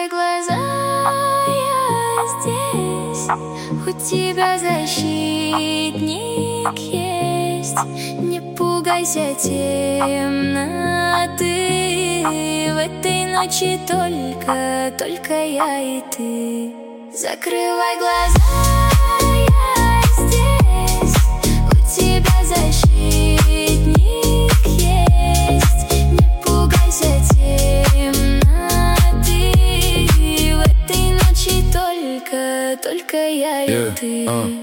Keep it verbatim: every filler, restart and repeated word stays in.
Закрывай глаза, я здесь. У тебя защитник есть. Не пугайся темноты. В этой ночи только, только я и ты. Закрывай глаза, я здесь. У тебя защитник есть. Не пугайся темноты. В этой ночи только, только я и Yeah, ты. uh.